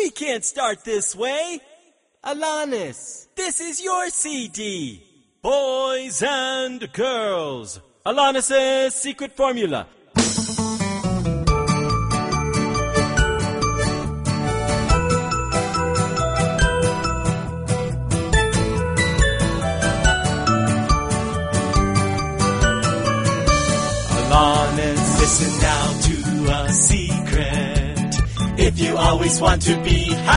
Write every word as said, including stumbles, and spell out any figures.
We can't start this way. Alanis, this is your C D. Boys and girls, Alanis' secret formula. Alanis, listen now to a secret. If you always want to be happy,